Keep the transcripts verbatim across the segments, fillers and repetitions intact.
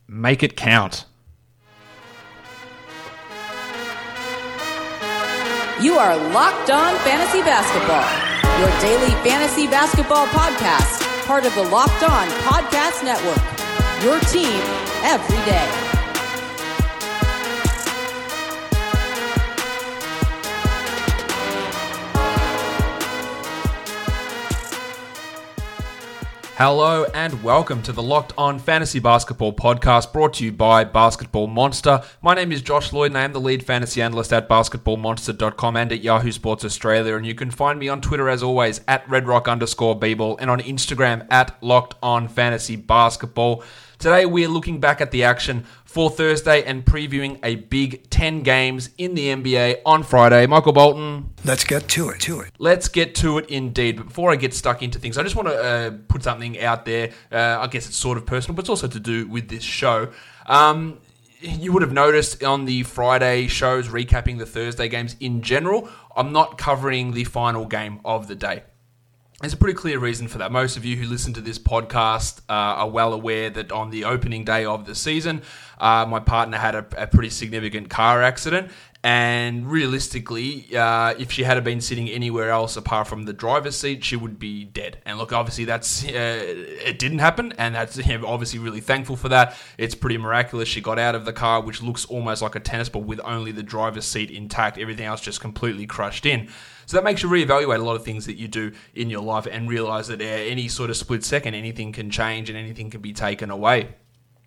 Make it count. You are Locked On Fantasy Basketball, your daily fantasy basketball podcast, part of the Locked On Podcast Network, your team every day. Hello and welcome to the Locked On Fantasy Basketball podcast brought to you by Basketball Monster. My name is Josh Lloyd and I am the lead fantasy analyst at basketball monster dot com and at Yahoo Sports Australia, and you can find me on Twitter as always at redrock underscore bball and on Instagram at Locked On Fantasy Basketball. Today we are looking back at the action for Thursday and previewing a big ten games in the N B A on Friday. Michael Bolton. Let's get to it, to it. Let's get to it indeed. But before I get stuck into things, I just want to uh, put something out there. Uh, I guess it's sort of personal, but it's also to do with this show. Um, you would have noticed on the Friday shows recapping the Thursday games in general, I'm not covering the final game of the day. There's a pretty clear reason for that. Most of you who listen to this podcast uh, are well aware that on the opening day of the season, uh, my partner had a, a pretty significant car accident. And realistically, uh, if she had been sitting anywhere else apart from the driver's seat, she would be dead. And look, obviously, that's uh, it didn't happen, and that's you know, obviously really thankful for that. It's pretty miraculous. She got out of the car, which looks almost like a tennis ball with only the driver's seat intact, everything else just completely crushed in. So that makes you reevaluate a lot of things that you do in your life and realize that uh, any sort of split second, anything can change and anything can be taken away.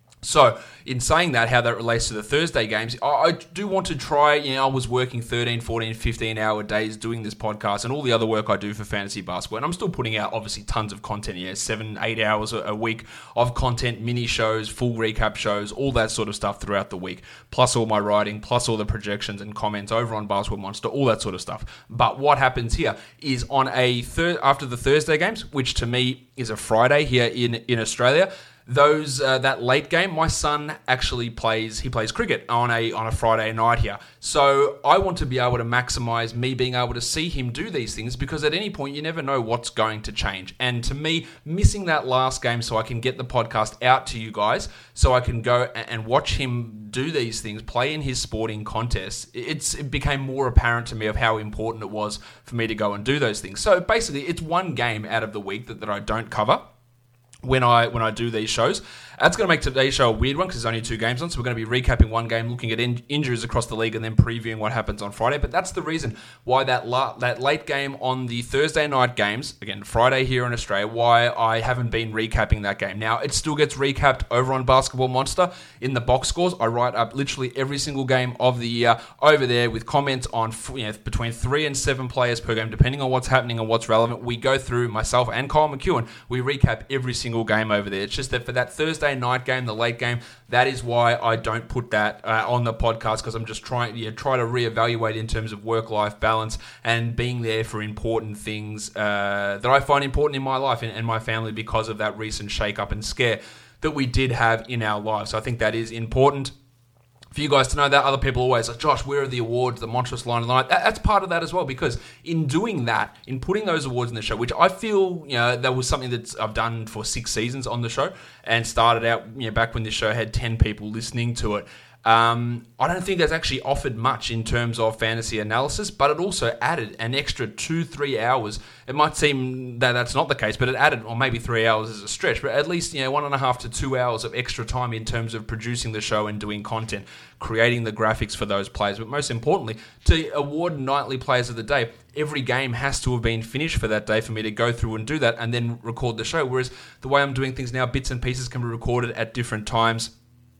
So, in saying that, how that relates to the Thursday games, I do want to try, you know, I was working thirteen, fourteen, fifteen hour days doing this podcast and all the other work I do for fantasy basketball, and I'm still putting out, obviously, tons of content, yeah, seven, eight hours a week of content, mini shows, full recap shows, all that sort of stuff throughout the week, plus all my writing, plus all the projections and comments over on Basketball Monster, all that sort of stuff. But what happens here is on a thir- after the Thursday games, which to me is a Friday here in, in Australia, Those uh, that late game, my son actually plays. He plays cricket on a on a Friday night here. So I want to be able to maximize me being able to see him do these things, because at any point you never know what's going to change. And to me, missing that last game so I can get the podcast out to you guys, so I can go and watch him do these things, play in his sporting contests. It's it became more apparent to me of how important it was for me to go and do those things. So basically, it's one game out of the week that, that I don't cover when I when I do these shows. That's going to make today's show a weird one because there's only two games on, so we're going to be recapping one game, looking at in- injuries across the league, and then previewing what happens on Friday. But that's the reason why that la- that late game on the Thursday night games, again, Friday here in Australia, why I haven't been recapping that game. Now, it still gets recapped over on Basketball Monster in the box scores. I write up literally every single game of the year over there with comments on you know, between three and seven players per game, depending on what's happening and what's relevant. We go through, myself and Kyle McEwen, we recap every single game over there. It's just that for that Thursday night game, the late game, that is why I don't put that uh, on the podcast, because I'm just trying yeah, try to reevaluate in terms of work-life balance and being there for important things uh, that I find important in my life and, and my family because of that recent shake-up and scare that we did have in our lives. So I think that is important for you guys to know that. Other people always like, Josh, where are the awards, the monstrous line of the night? That, that's part of that as well, because in doing that, in putting those awards in the show, which I feel, you know, that was something that I've done for six seasons on the show and started out, you know, back when this show had ten people listening to it. Um, I don't think that's actually offered much in terms of fantasy analysis, but it also added an extra two, three hours. It might seem that that's not the case, but it added, or maybe three hours is a stretch, but at least, you know, one and a half to two hours of extra time in terms of producing the show and doing content, creating the graphics for those players. But most importantly, to award nightly players of the day, every game has to have been finished for that day for me to go through and do that and then record the show. Whereas the way I'm doing things now, bits and pieces can be recorded at different times,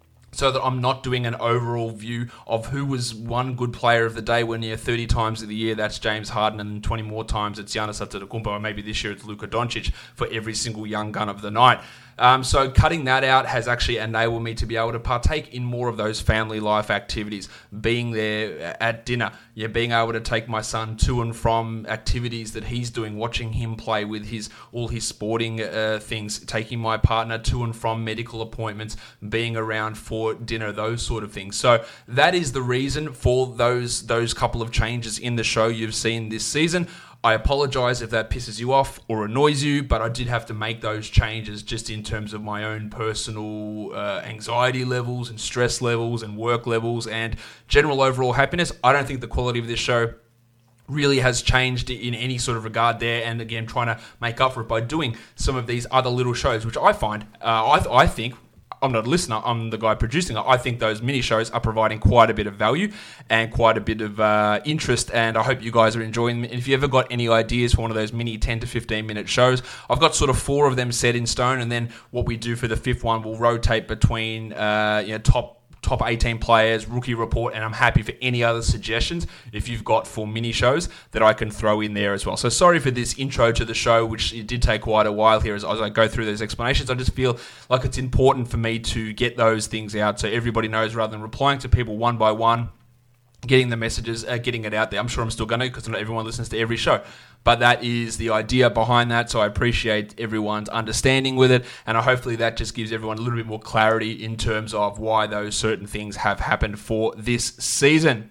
so that I'm not doing an overall view of who was one good player of the day when you're thirty times of the year, that's James Harden, and twenty more times it's Giannis Antetokounmpo, or maybe this year it's Luka Doncic for every single young gun of the night. Um, so cutting that out has actually enabled me to be able to partake in more of those family life activities, being there at dinner, yeah, being able to take my son to and from activities that he's doing, watching him play with his all his sporting uh, things, taking my partner to and from medical appointments, being around for dinner, those sort of things. So that is the reason for those those couple of changes in the show you've seen this season. I apologize if that pisses you off or annoys you, but I did have to make those changes just in terms of my own personal uh, anxiety levels and stress levels and work levels and general overall happiness. I don't think the quality of this show really has changed in any sort of regard there, and again, trying to make up for it by doing some of these other little shows, which I find, uh, I, th- I think, I'm not a listener, I'm the guy producing it. I think those mini shows are providing quite a bit of value and quite a bit of uh, interest, and I hope you guys are enjoying them. If you ever got any ideas for one of those mini ten to fifteen minute shows, I've got sort of four of them set in stone, and then what we do for the fifth one will rotate between uh, you know, top top eighteen players, rookie report, and I'm happy for any other suggestions if you've got for mini shows that I can throw in there as well. So sorry for this intro to the show, which it did take quite a while here as, as I go through those explanations. I just feel like it's important for me to get those things out so everybody knows, rather than replying to people one by one, getting the messages, uh, getting it out there. I'm sure I'm still going to, because not everyone listens to every show. But that is the idea behind that, so I appreciate everyone's understanding with it, and hopefully that just gives everyone a little bit more clarity in terms of why those certain things have happened for this season.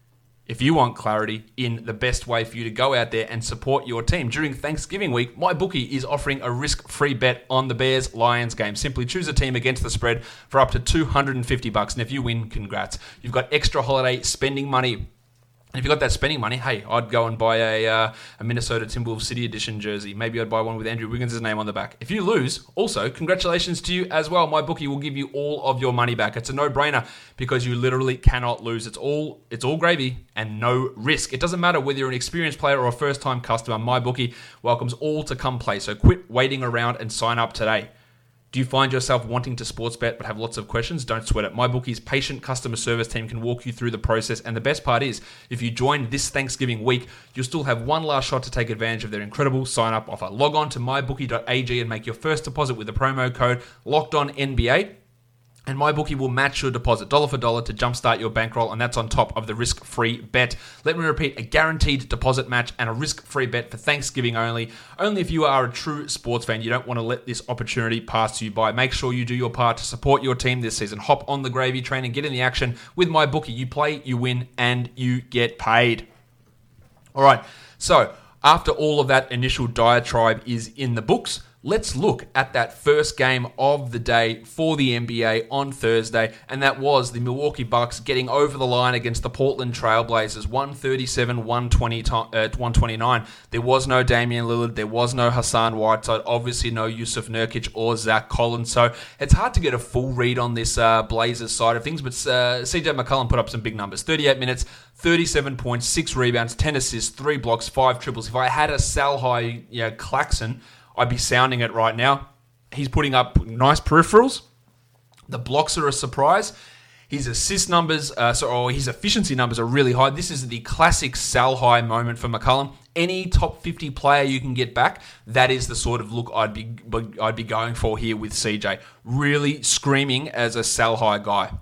If you want clarity in the best way for you to go out there and support your team during Thanksgiving week, MyBookie is offering a risk-free bet on the Bears-Lions game. Simply choose a team against the spread for up to two hundred fifty bucks, and if you win, congrats. You've got extra holiday spending money. And if you've got that spending money, hey, I'd go and buy a uh, a Minnesota Timberwolves City Edition jersey. Maybe I'd buy one with Andrew Wiggins' name on the back. If you lose, also, congratulations to you as well. MyBookie will give you all of your money back. It's a no-brainer because you literally cannot lose. It's all it's all gravy and no risk. It doesn't matter whether you're an experienced player or a first-time customer. MyBookie welcomes all to come play. So quit waiting around and sign up today. Do you find yourself wanting to sports bet but have lots of questions? Don't sweat it. MyBookie's patient customer service team can walk you through the process. And the best part is, if you join this Thanksgiving week, you'll still have one last shot to take advantage of their incredible sign-up offer. Log on to my bookie dot a g and make your first deposit with the promo code LOCKEDONNBA. And MyBookie will match your deposit dollar for dollar to jumpstart your bankroll, and that's on top of the risk-free bet. Let me repeat, a guaranteed deposit match and a risk-free bet for Thanksgiving only. Only if you are a true sports fan. You don't want to let this opportunity pass you by. Make sure you do your part to support your team this season. Hop on the gravy train and get in the action with MyBookie. You play, you win, and you get paid. All right, so after all of that initial diatribe is in the books, let's look at that first game of the day for the N B A on Thursday, and that was the Milwaukee Bucks getting over the line against the Portland Trail Blazers, one thirty-seven to one twenty-nine. There was no Damian Lillard, there was no Hassan Whiteside, obviously no Yusuf Nurkic or Zach Collins, so it's hard to get a full read on this uh, Blazers side of things, but uh, C J McCollum put up some big numbers. thirty-eight minutes, thirty-seven points, six rebounds, ten assists, three blocks, five triples. If I had a sell high you know, Claxon, I'd be sounding it right now. He's putting up nice peripherals. The blocks are a surprise. His assist numbers, uh, so, or his efficiency numbers are really high. This is the classic sell high moment for McCollum. Any top fifty player you can get back, that is the sort of look I'd be I'd be going for here with C J. Really screaming as a sell high guy.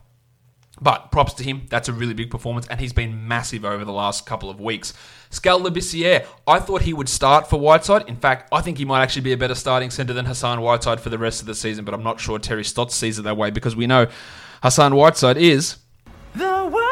But props to him, that's a really big performance, and he's been massive over the last couple of weeks. Skal Labissière, I thought he would start for Whiteside. In fact, I think he might actually be a better starting centre than Hassan Whiteside for the rest of the season, but I'm not sure Terry Stotts sees it that way, because we know Hassan Whiteside is the world.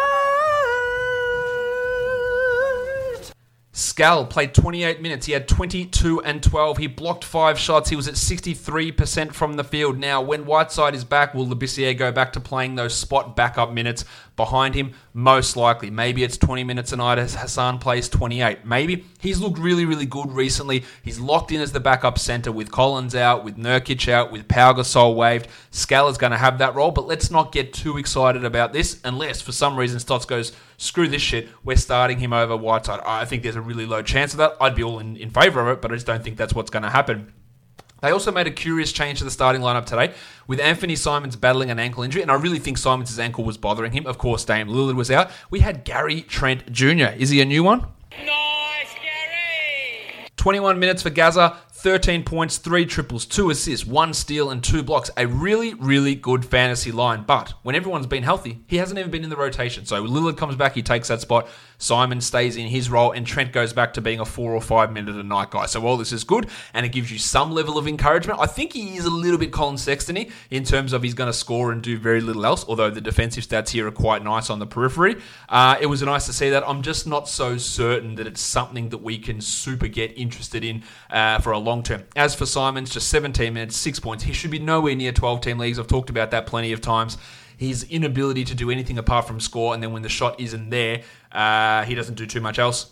Skal played twenty-eight minutes. He had twenty-two and twelve. He blocked five shots. He was at sixty-three percent from the field. Now, when Whiteside is back, will Labissière go back to playing those spot backup minutes behind him? Most likely. Maybe it's twenty minutes a night as Hassan plays twenty-eight. Maybe. He's looked really, really good recently. He's locked in as the backup center with Collins out, with Nurkic out, with Pau Gasol waived. Skal is going to have that role, but let's not get too excited about this unless, for some reason, Stotts goes, screw this shit, we're starting him over Whiteside. I think there's a really low chance of that. I'd be all in, in favor of it, but I just don't think that's what's going to happen. They also made a curious change to the starting lineup today with Anthony Simons battling an ankle injury, and I really think Simons' ankle was bothering him. Of course, Dame Lillard was out. We had Gary Trent Junior Is he a new one? Nice, Gary! twenty-one minutes for Gaza, thirteen points, three triples, two assists, one steal, and two blocks. A really, really good fantasy line. But when everyone's been healthy, he hasn't even been in the rotation. So Lillard comes back, he takes that spot. Simon stays in his role, and Trent goes back to being a four or five minute a night guy. So all this is good, and it gives you some level of encouragement. I think he is a little bit Colin Sexton-y in terms of he's going to score and do very little else, although the defensive stats here are quite nice on the periphery. Uh, it was nice to see that. I'm just not so certain that it's something that we can super get interested in uh, for a long term. As for Simons, just seventeen minutes, six points. He should be nowhere near twelve-team leagues. I've talked about that plenty of times. His inability to do anything apart from score, and then when the shot isn't there, uh, he doesn't do too much else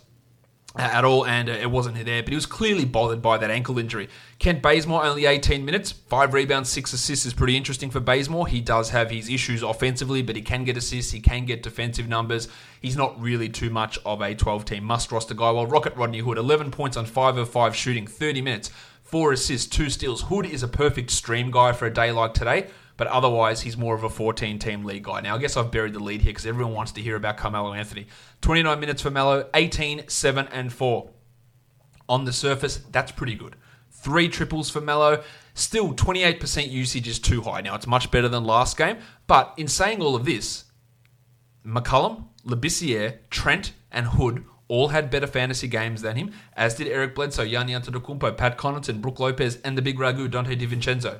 at all, and uh, it wasn't there. But he was clearly bothered by that ankle injury. Kent Bazemore, only eighteen minutes, five rebounds, six assists is pretty interesting for Bazemore. He does have his issues offensively, but he can get assists, he can get defensive numbers. He's not really too much of a twelve-team must-roster guy. While Rocket Rodney Hood, eleven points on five of five shooting, thirty minutes, four assists, two steals. Hood is a perfect stream guy for a day like today, but otherwise he's more of a fourteen-team league guy. Now, I guess I've buried the lead here because everyone wants to hear about Carmelo Anthony. twenty-nine minutes for Melo, eighteen, seven, and four. On the surface, that's pretty good. Three triples for Melo. Still, twenty-eight percent usage is too high. Now, it's much better than last game, but in saying all of this, McCollum, Labissiere, Trent, and Hood all had better fantasy games than him, as did Eric Bledsoe, Gianni Antetokounmpo, Pat Connaughton, Brook Lopez, and the big Ragu, Dante DiVincenzo.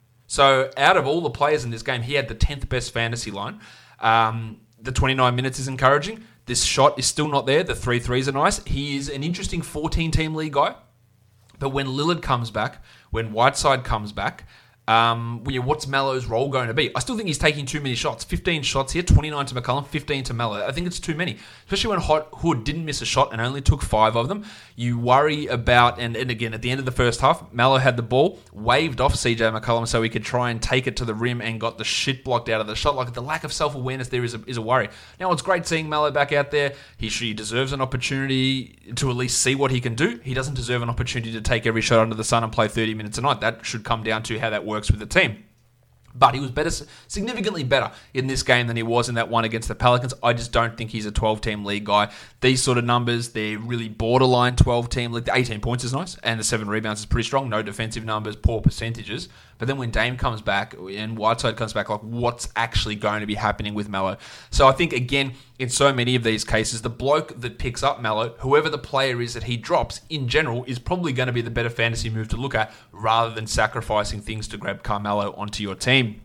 So out of all the players in this game, he had the tenth best fantasy line. Um, the twenty-nine minutes is encouraging. This shot is still not there. The three threes are nice. He is an interesting fourteen-team league guy. But when Lillard comes back, when Whiteside comes back, um, what's Melo's role going to be? I still think he's taking too many shots. fifteen shots here, twenty-nine to McCollum, fifteen to Melo. I think it's too many. Especially when Hot Hood didn't miss a shot and only took five of them. You worry about, and, and again, at the end of the first half, Melo had the ball, waved off C J McCollum so he could try and take it to the rim and got the shit blocked out of the shot. Like, the lack of self-awareness there is a, is a worry. Now, it's great seeing Melo back out there. He, he deserves an opportunity to at least see what he can do. He doesn't deserve an opportunity to take every shot under the sun and play thirty minutes a night. That should come down to how that works with the team. But he was better, significantly better in this game than he was in that one against the Pelicans. I just don't think he's a twelve-team league guy. These sort of numbers, they're really borderline twelve-team league. The eighteen points is nice, and the seven rebounds is pretty strong. No defensive numbers, poor percentages. But then when Dame comes back and Whiteside comes back, like, what's actually going to be happening with Melo? So I think, again, in so many of these cases, the bloke that picks up Melo, whoever the player is that he drops, in general, is probably going to be the better fantasy move to look at rather than sacrificing things to grab Carmelo onto your team.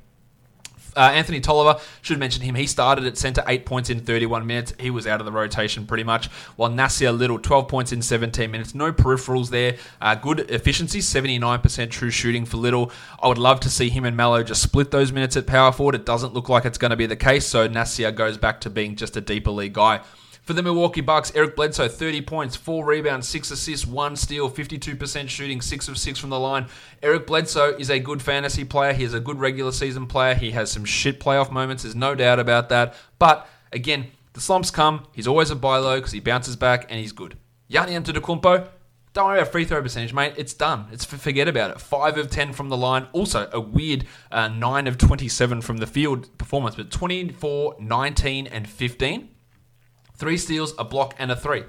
Uh, Anthony Tolliver, should mention him. He started at centre, eight points in thirty-one minutes. He was out of the rotation pretty much. While Nasir Little, twelve points in seventeen minutes. No peripherals there. Uh, good efficiency, seventy-nine percent true shooting for Little. I would love to see him and Melo just split those minutes at power forward. It doesn't look like it's going to be the case, so Nasir goes back to being just a deeper league guy. For the Milwaukee Bucks, Eric Bledsoe, thirty points, four rebounds, six assists, one steal, fifty-two percent shooting, six of six from the line. Eric Bledsoe is a good fantasy player. He is a good regular season player. He has some shit playoff moments. There's no doubt about that. But, again, the slumps come. He's always a buy low because he bounces back and he's good. Gianni Antetokounmpo, don't worry about free throw percentage, mate. It's done. It's forget about it. five of ten from the line. Also, a weird uh, nine of twenty-seven from the field performance, but twenty-four, nineteen, and fifteen. Three steals, a block, and a three.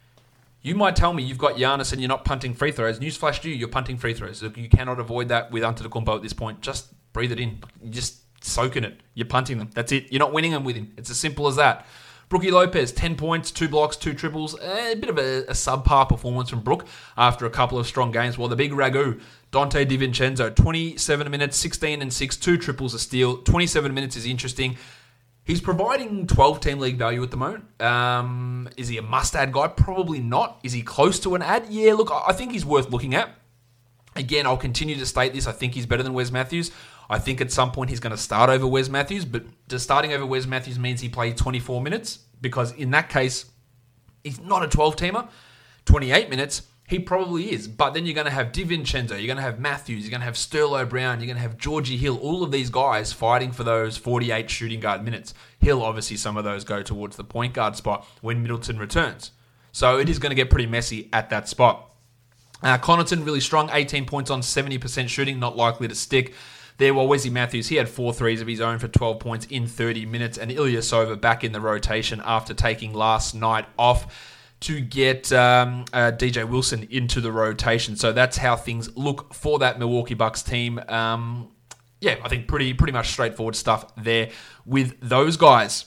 You might tell me you've got Giannis and you're not punting free throws. Newsflash to you, you're punting free throws. You cannot avoid that with Antetokounmpo at this point. Just breathe it in. You're just soaking it. You're punting them. That's it. You're not winning them with him. It's as simple as that. Brookie Lopez, ten points, two blocks, two triples. A bit of a, a subpar performance from Brook after a couple of strong games. While the big Ragu, Dante DiVincenzo, twenty-seven minutes, sixteen and six, two triples, a steal. twenty-seven minutes is interesting. He's providing twelve-team league value at the moment. Um, is he a must-add guy? Probably not. Is he close to an add? Yeah, look, I think he's worth looking at. Again, I'll continue to state this. I think he's better than Wes Matthews. I think at some point he's going to start over Wes Matthews, but just starting over Wes Matthews means he played twenty-four minutes, because in that case, he's not a twelve-teamer. twenty-eight minutes, he probably is. But then you're going to have DiVincenzo, you're going to have Matthews, you're going to have Sterlo Brown, you're going to have Georgie Hill, all of these guys fighting for those forty-eight shooting guard minutes. Hill, obviously, some of those go towards the point guard spot when Middleton returns. So it is going to get pretty messy at that spot. Uh, Connaughton, really strong, eighteen points on seventy percent shooting, not likely to stick. There, while Wesley Matthews, he had four threes of his own for twelve points in thirty minutes, and Ilyasova back in the rotation after taking last night off. to get um, uh, D J Wilson into the rotation. So that's how things look for that Milwaukee Bucks team. Um, yeah, I think pretty pretty much straightforward stuff there with those guys.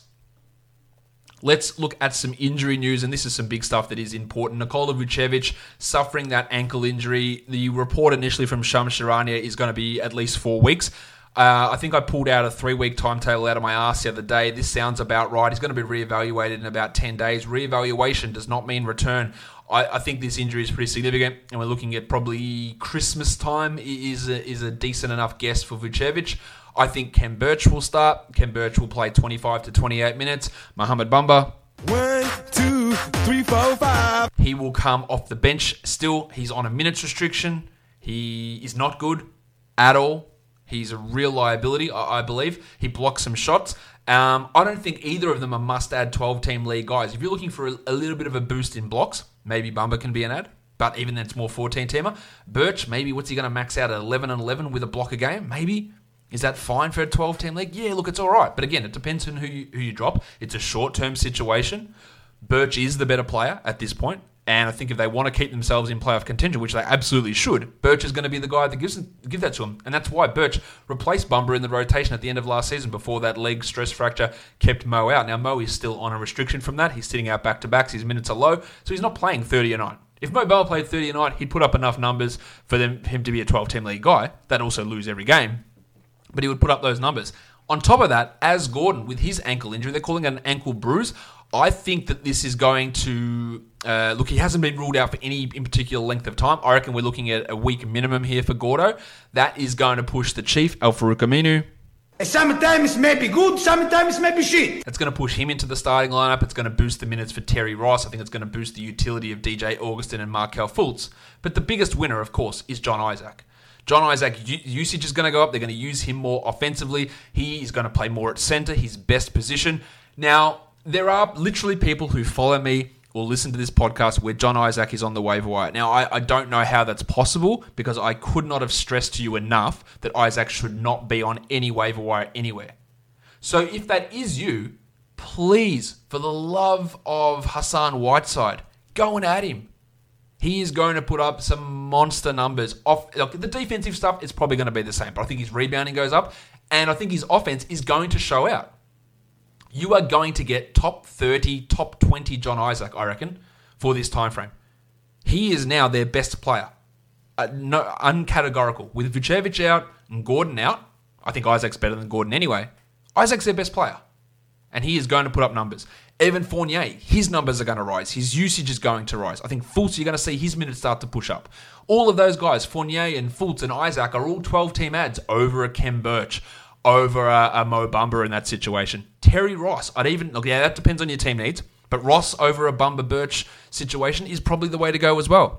Let's look at some injury news, and this is some big stuff that is important. Nikola Vucevic suffering that ankle injury. The report initially from Shams Charania is going to be at least four weeks. Uh, I think I pulled out a three-week timetable out of my ass the other day. This sounds about right. He's going to be reevaluated in about ten days. Reevaluation does not mean return. I, I think this injury is pretty significant, and we're looking at probably Christmas time is a, is a decent enough guess for Vucevic. I think Ken Birch will start. Ken Birch will play twenty-five to twenty-eight minutes. Mohamed Bamba. One, two, three, four, five. He will come off the bench still. He's on a minutes restriction. He is not good at all. He's a real liability, I believe. He blocks some shots. Um, I don't think either of them are must-add twelve-team league guys. If you're looking for a, a little bit of a boost in blocks, maybe Bamba can be an ad. But even then, it's more fourteen-teamer. Birch, maybe what's he going to max out at eleven and eleven with a block a game? Maybe. Is that fine for a twelve-team league? Yeah, look, it's all right. But again, it depends on who you, who you drop. It's a short-term situation. Birch is the better player at this point. And I think if they want to keep themselves in playoff contention, which they absolutely should, Birch is going to be the guy that gives them, give that to him. And that's why Birch replaced Bumba in the rotation at the end of last season before that leg stress fracture kept Mo out. Now, Mo is still on a restriction from that. He's sitting out back-to-backs. His minutes are low, so he's not playing thirty a night. If Mo Bamba played thirty a night, he'd put up enough numbers for them, him to be a twelve-team league guy. They'd also lose every game, but he would put up those numbers. On top of that, as Gordon, with his ankle injury, they're calling it an ankle bruise. I think that this is going to... Uh, look, he hasn't been ruled out for any in particular length of time. I reckon we're looking at a week minimum here for Gordo. That is going to push the Chief, Al-Farouq Aminu. Sometimes may be good, sometimes may be shit. It's going to push him into the starting lineup. It's going to boost the minutes for Terry Ross. I think it's going to boost the utility of D J Augustin and Markelle Fultz. But the biggest winner, of course, is John Isaac. John Isaac usage is going to go up. They're going to use him more offensively. He is going to play more at center, his best position. Now, there are literally people who follow me or listen to this podcast where John Isaac is on the waiver wire. Now, I, I don't know how that's possible because I could not have stressed to you enough that Isaac should not be on any waiver wire anywhere. So if that is you, please, for the love of Hassan Whiteside, go and add him. He is going to put up some monster numbers. Off, look, the defensive stuff is probably going to be the same, but I think his rebounding goes up, and I think his offense is going to show out. You are going to get top thirty, top twenty John Isaac, I reckon, for this time frame. He is now their best player. Uh, no, uncategorical. With Vucevic out and Gordon out, I think Isaac's better than Gordon anyway. Isaac's their best player. And he is going to put up numbers. Evan Fournier, his numbers are going to rise. His usage is going to rise. I think Fultz, you're going to see his minutes start to push up. All of those guys, Fournier and Fultz and Isaac, are all twelve-team ads over a Ken Birch, over a, a Mo Bamba in that situation. Terry Ross, I'd even, look, yeah, that depends on your team needs, but Ross over a Bamba Birch situation is probably the way to go as well.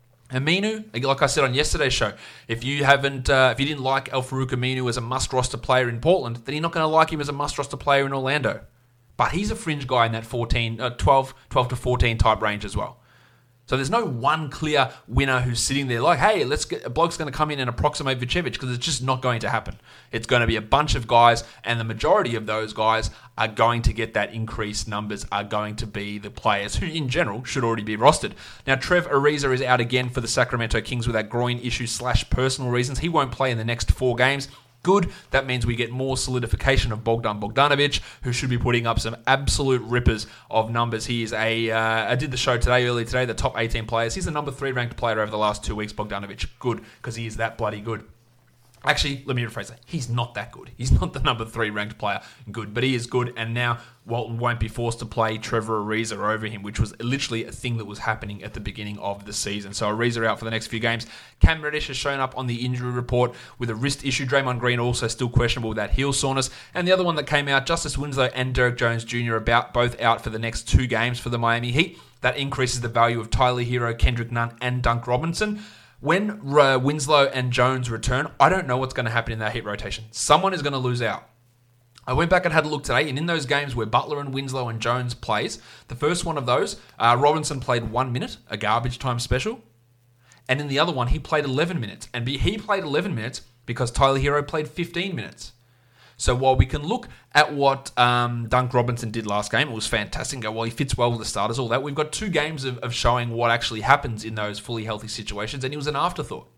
Aminu, like I said on yesterday's show, if you haven't, uh, if you didn't like Al-Farouq Aminu as a must-roster player in Portland, then you're not going to like him as a must-roster player in Orlando. But he's a fringe guy in that fourteen, uh, twelve, twelve to fourteen type range as well. So there's no one clear winner who's sitting there like, hey, let's get a bloke's going to come in and approximate Vucevic, because it's just not going to happen. It's going to be a bunch of guys, and the majority of those guys are going to get that increased numbers, are going to be the players who, in general, should already be rostered. Now, Trev Ariza is out again for the Sacramento Kings with that groin issue slash personal reasons. He won't play in the next four games. Good. That means we get more solidification of Bogdan Bogdanovic, who should be putting up some absolute rippers of numbers. He is a, uh, I did the show today, earlier today, the top eighteen players. He's the number three ranked player over the last two weeks, Bogdanovic. Good, because he is that bloody good. Actually, let me rephrase that. He's not that good. He's not the number three ranked player. Good, but he is good, and now Walton won't be forced to play Trevor Ariza over him, which was literally a thing that was happening at the beginning of the season. So Ariza out for the next few games. Cam Reddish has shown up on the injury report with a wrist issue. Draymond Green also still questionable with that heel soreness. And the other one that came out, Justice Winslow and Derek Jones Junior about both out for the next two games for the Miami Heat. That increases the value of Tyler Hero, Kendrick Nunn, and Dunk Robinson. When uh, Winslow and Jones return, I don't know what's going to happen in that Heat rotation. Someone is going to lose out. I went back and had a look today, and in those games where Butler and Winslow and Jones plays, the first one of those, uh, Robinson played one minute, a garbage time special, and in the other one, he played eleven minutes. And he played eleven minutes because Tyler Hero played fifteen minutes. So while we can look at what um, Dunk Robinson did last game, it was fantastic. And go, well, he fits well with the starters, all that. We've got two games of, of showing what actually happens in those fully healthy situations, and he was an afterthought.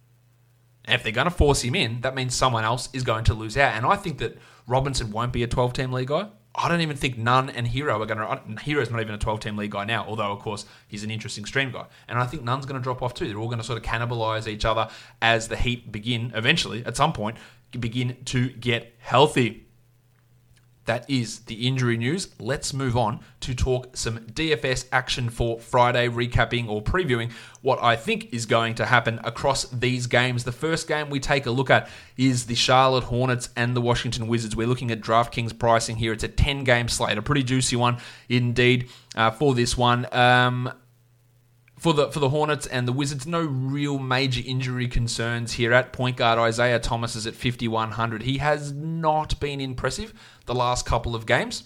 And if they're going to force him in, that means someone else is going to lose out. And I think that Robinson won't be a twelve-team league guy. I don't even think Nunn and Hero are going to... Hero's not even a twelve-team league guy now, although, of course, he's an interesting stream guy. And I think Nunn's going to drop off too. They're all going to sort of cannibalize each other as the Heat begin, eventually, at some point, begin to get healthy. That is the injury news. Let's move on to talk some D F S action for Friday, recapping or previewing what I think is going to happen across these games. The first game we take a look at is the Charlotte Hornets and the Washington Wizards. We're looking at DraftKings pricing here. It's a ten-game slate, a pretty juicy one indeed uh, for this one. Um, For the for the Hornets and the Wizards, no real major injury concerns here. At point guard, Isaiah Thomas is at fifty-one hundred. He has not been impressive the last couple of games.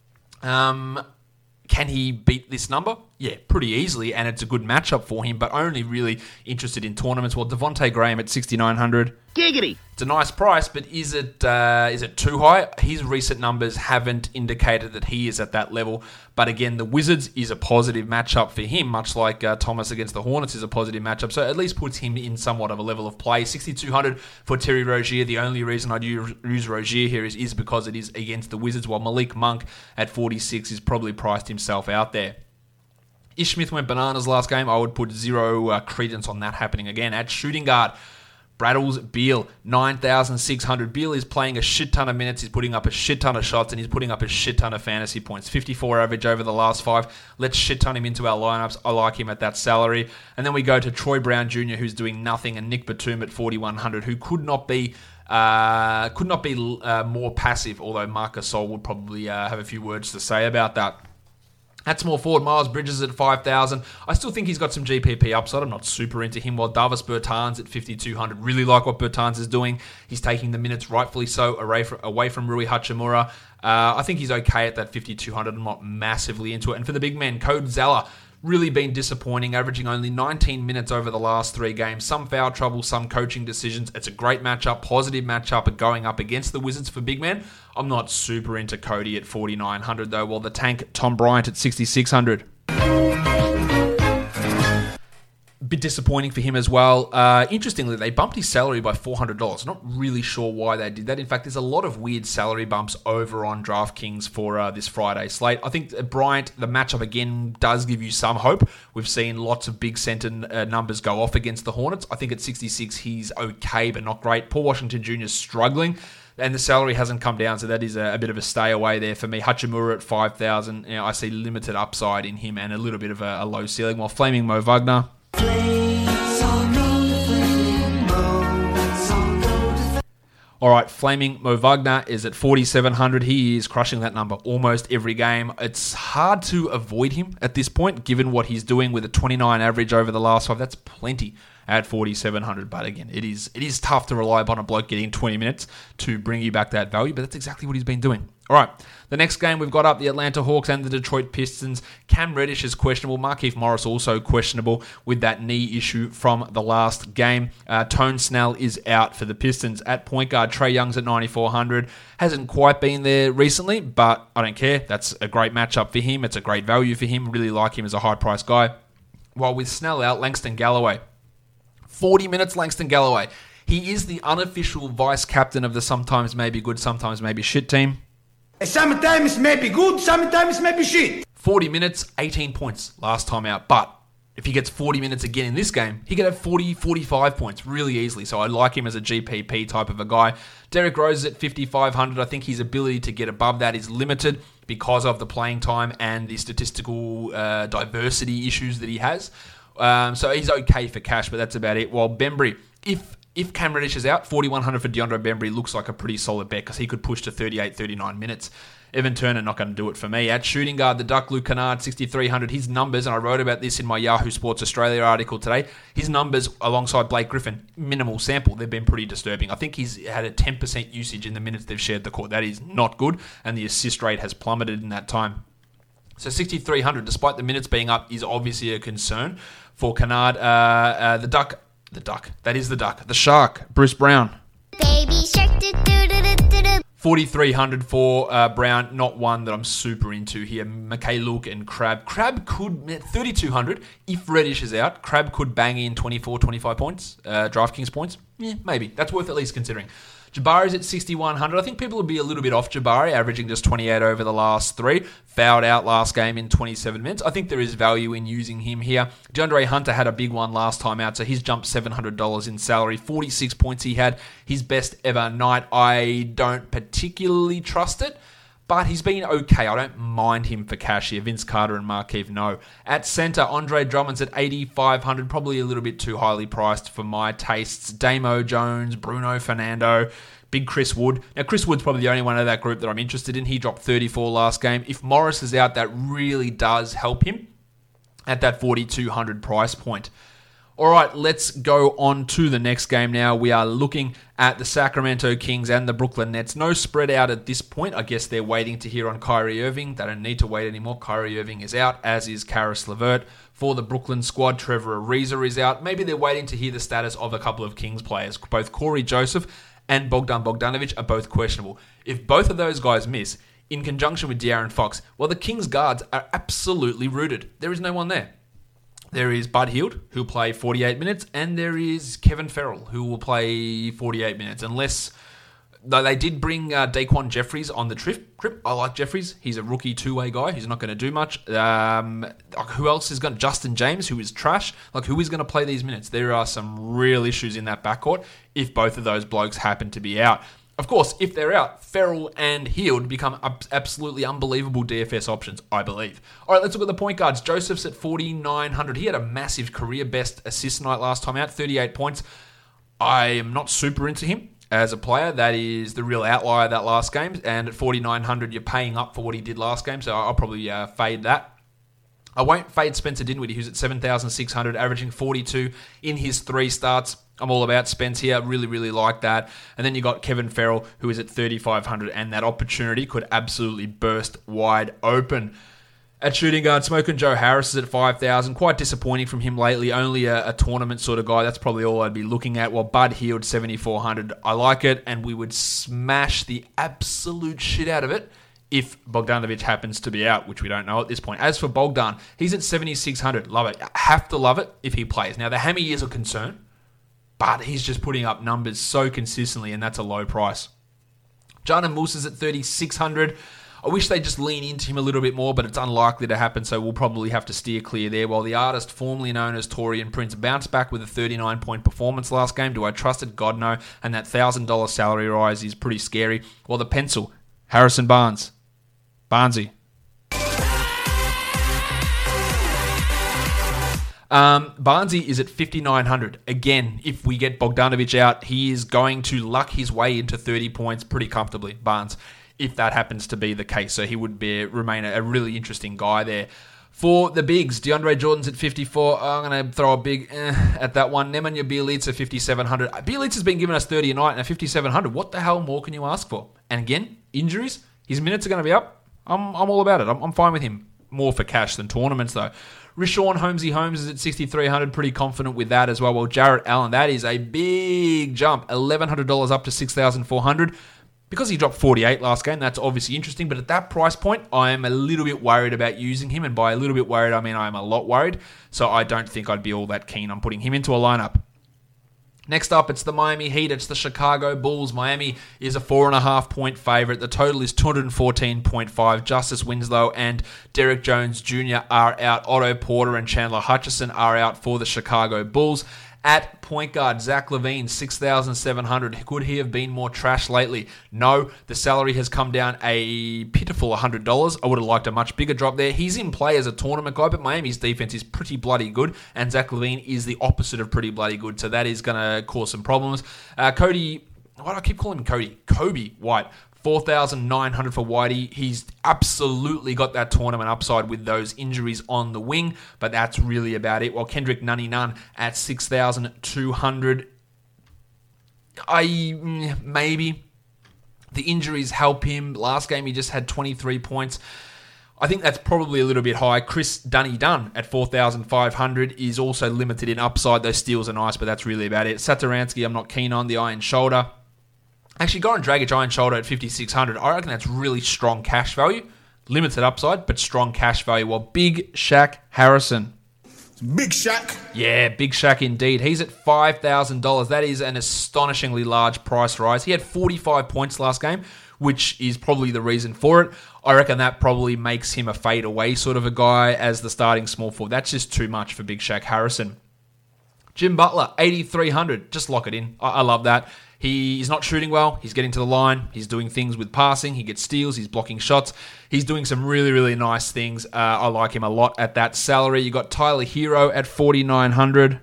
Um, can he beat this number? Yeah, pretty easily, and it's a good matchup for him, but only really interested in tournaments. Well, Devontae Graham at sixty-nine hundred. Giggity! It's a nice price, but is it uh, is it too high? His recent numbers haven't indicated that he is at that level. But again, the Wizards is a positive matchup for him, much like uh, Thomas against the Hornets is a positive matchup. So at least puts him in somewhat of a level of play. sixty-two hundred for Terry Rozier. The only reason I'd use Rozier here is, is because it is against the Wizards, while Malik Monk at forty-six is probably priced himself out there. Ish Smith went bananas last game. I would put zero uh, credence on that happening again. At shooting guard, Braddles Beal, nine thousand six hundred. Beal is playing a shit ton of minutes. He's putting up a shit ton of shots, and he's putting up a shit ton of fantasy points. fifty-four average over the last five. Let's shit ton him into our lineups. I like him at that salary. And then we go to Troy Brown Junior, who's doing nothing, and Nick Batum at forty-one hundred, who could not be uh, could not be uh, more passive, although Marc Gasol would probably uh, have a few words to say about that. At small forward, Miles Bridges at five thousand. I still think he's got some G P P upside. I'm not super into him. While Davis Bertans at fifty-two hundred. Really like what Bertans is doing. He's taking the minutes, rightfully so, away from, away from Rui Hachimura. Uh, I think he's okay at that fifty-two hundred. I'm not massively into it. And for the big men, Code Zeller, really been disappointing, averaging only nineteen minutes over the last three games. Some foul trouble, some coaching decisions. It's a great matchup, positive matchup, but going up against the Wizards for big men. I'm not super into Cody at forty-nine hundred though, while the tank Tom Bryant at sixty-six hundred. Bit disappointing for him as well. Uh, interestingly, they bumped his salary by four hundred dollars. Not really sure why they did that. In fact, there's a lot of weird salary bumps over on DraftKings for uh, this Friday slate. I think Bryant, the matchup again, does give you some hope. We've seen lots of big center uh, numbers go off against the Hornets. I think at sixty-six, he's okay, but not great. Paul Washington Junior struggling, and the salary hasn't come down, so that is a, a bit of a stay away there for me. Hachimura at five thousand. You know, I see limited upside in him and a little bit of a, a low ceiling, while Flaming Mo Wagner. All right, Flaming Mo Wagner is at forty-seven hundred. He is crushing that number almost every game. It's hard to avoid him at this point, given what he's doing with a twenty-nine average over the last five. That's plenty at forty-seven hundred. But again, it is it is tough to rely upon a bloke getting twenty minutes to bring you back that value, but that's exactly what he's been doing. All right, the next game we've got up, the Atlanta Hawks and the Detroit Pistons. Cam Reddish is questionable. Markieff Morris also questionable with that knee issue from the last game. Uh, Tone Snell is out for the Pistons. At point guard, Trae Young's at ninety-four hundred. Hasn't quite been there recently, but I don't care. That's a great matchup for him. It's a great value for him. Really like him as a high-priced guy. While with Snell out, Langston Galloway. forty minutes, Langston Galloway. He is the unofficial vice-captain of the sometimes maybe good, sometimes maybe shit team. Sometimes maybe good, sometimes maybe shit. forty minutes, eighteen points last time out. But if he gets forty minutes again in this game, he could have forty, forty-five points really easily. So I like him as a G P P type of a guy. Derrick Rose is at fifty-five hundred. I think his ability to get above that is limited because of the playing time and the statistical uh, diversity issues that he has. Um, so he's okay for cash, but that's about it. While Bembry, if If Cam Reddish is out, forty-one hundred for DeAndre Bembry looks like a pretty solid bet because he could push to thirty-eight, thirty-nine minutes. Evan Turner not going to do it for me. At shooting guard, the Duck Luke Kennard, sixty-three hundred. His numbers, and I wrote about this in my Yahoo Sports Australia article today, his numbers alongside Blake Griffin, minimal sample. They've been pretty disturbing. I think he's had a ten percent usage in the minutes they've shared the court. That is not good, and the assist rate has plummeted in that time. So sixty-three hundred, despite the minutes being up, is obviously a concern for Kennard. Uh, uh, the Duck... The duck. That is the duck. The shark. Bruce Brown. Baby shark. Do, do, do, do, do. forty-three hundred for uh, Brown, not one that I'm super into here. McKay-Luke and Crab. Crab could, thirty-two hundred, if Reddish is out, Crab could bang in twenty-four, twenty-five points, uh, DraftKings points. Yeah, maybe. That's worth at least considering. Jabari's at sixty-one hundred. I think people will be a little bit off Jabari, averaging just twenty-eight over the last three. Fouled out last game in twenty-seven minutes. I think there is value in using him here. DeAndre Hunter had a big one last time out, so he's jumped seven hundred dollars in salary. forty-six points he had. His best ever night. I don't particularly trust it, but he's been okay. I don't mind him for cash here. Vince Carter and Markieff, no. At centre, Andre Drummond's at eighty-five hundred, probably a little bit too highly priced for my tastes. Damo Jones, Bruno Fernando, big Chris Wood. Now, Chris Wood's probably the only one of that group that I'm interested in. He dropped thirty-four last game. If Morris is out, that really does help him at that forty-two hundred price point. All right, let's go on to the next game now. We are looking at the Sacramento Kings and the Brooklyn Nets. No spread out at this point. I guess they're waiting to hear on Kyrie Irving. They don't need to wait anymore. Kyrie Irving is out, as is Karis LeVert. For the Brooklyn squad, Trevor Ariza is out. Maybe they're waiting to hear the status of a couple of Kings players. Both Corey Joseph and Bogdan Bogdanovic are both questionable. If both of those guys miss, in conjunction with De'Aaron Fox, well, the Kings guards are absolutely rooted. There is no one there. There is Bud Hield, who'll play forty-eight minutes, and there is Kevin Farrell, who will play forty-eight minutes. Unless, though they did bring uh, Daquan Jeffries on the trip. trip. I like Jeffries. He's a rookie two-way guy. He's not going to do much. Um, who else is going? Justin James, who is trash. Like, who is going to play these minutes? There are some real issues in that backcourt if both of those blokes happen to be out. Of course, if they're out, Farrell and Hield become absolutely unbelievable D F S options, I believe. All right, let's look at the point guards. Joseph's at forty-nine hundred. He had a massive career best assist night last time out, thirty-eight points. I am not super into him as a player. That is the real outlier that last game. And at forty-nine hundred, you're paying up for what he did last game, so I'll probably uh, fade that. I won't fade Spencer Dinwiddie, who's at seven thousand six hundred, averaging forty-two in his three starts. I'm all about Spence here. Really, really like that. And then you got Kevin Farrell, who is at thirty-five hundred, and that opportunity could absolutely burst wide open. At shooting guard, Smokin' Joe Harris is at five thousand. Quite disappointing from him lately. Only a, a tournament sort of guy. That's probably all I'd be looking at. While Bud Hield, seventy-four hundred. I like it, and we would smash the absolute shit out of it if Bogdanovic happens to be out, which we don't know at this point. As for Bogdan, he's at seventy-six hundred. Love it. Have to love it if he plays. Now, the hammy is a concern, but he's just putting up numbers so consistently, and that's a low price. Jana Musa's at thirty-six hundred. I wish they'd just lean into him a little bit more, but it's unlikely to happen, so we'll probably have to steer clear there. While the artist formerly known as Torian Prince bounced back with a thirty-nine point performance last game, do I trust it? God, no. And that one thousand dollars salary rise is pretty scary. While the pencil, Harrison Barnes. Barnesy. Um, Barnesy is at fifty-nine hundred. Again, if we get Bogdanovic out, he is going to luck his way into thirty points pretty comfortably, Barnes, if that happens to be the case. So he would be remain a, a really interesting guy there. For the bigs, DeAndre Jordan's at fifty-four. Oh, I'm going to throw a big eh, at that one. Nemanja Bjelica, fifty-seven hundred. Bjelica has been giving us thirty a night and at fifty-seven hundred. What the hell more can you ask for? And again, injuries. His minutes are going to be up. I'm I'm all about it. I'm, I'm fine with him. More for cash than tournaments, though. Rashawn Holmesy Holmes is at sixty-three hundred. Pretty confident with that as well. Well, Jarrett Allen, that is a big jump. eleven hundred dollars up to six thousand four hundred. Because he dropped forty-eight last game, that's obviously interesting. But at that price point, I am a little bit worried about using him. And by a little bit worried, I mean I am a lot worried. So I don't think I'd be all that keen on putting him into a lineup. Next up, it's the Miami Heat. It's the Chicago Bulls. Miami is a four and a half point favorite. The total is two hundred fourteen point five. Justice Winslow and Derek Jones Junior are out. Otto Porter and Chandler Hutchison are out for the Chicago Bulls. At point guard, Zach LaVine, six thousand seven hundred. Could he have been more trash lately? No. The salary has come down a pitiful one hundred dollars. I would have liked a much bigger drop there. He's in play as a tournament guy, but Miami's defense is pretty bloody good, and Zach LaVine is the opposite of pretty bloody good, so that is going to cause some problems. Uh, Cody, why do I keep calling him Cody? Kobe White. four thousand nine hundred for Whitey. He's absolutely got that tournament upside with those injuries on the wing, but that's really about it. While Kendrick Nunny-Nunn at six thousand two hundred. I, maybe. The injuries help him. Last game he just had twenty-three points. I think that's probably a little bit high. Chris Dunny-Dunn at four thousand five hundred is also limited in upside. Those steals are nice, but that's really about it. Satoransky, I'm not keen on. The iron shoulder. Actually, Goran Dragic, Iron Shoulder at fifty-six hundred. I reckon that's really strong cash value. Limited upside, but strong cash value. While Big Shaq Harrison. Big Shaq. Yeah, Big Shaq indeed. He's at five thousand dollars. That is an astonishingly large price rise. He had forty-five points last game, which is probably the reason for it. I reckon that probably makes him a fade away sort of a guy as the starting small forward. That's just too much for Big Shaq Harrison. Jim Butler, eighty-three hundred. Just lock it in. I, I love that. He's not shooting well. He's getting to the line. He's doing things with passing. He gets steals. He's blocking shots. He's doing some really, really nice things. Uh, I like him a lot at that salary. You got Tyler Hero at forty-nine hundred.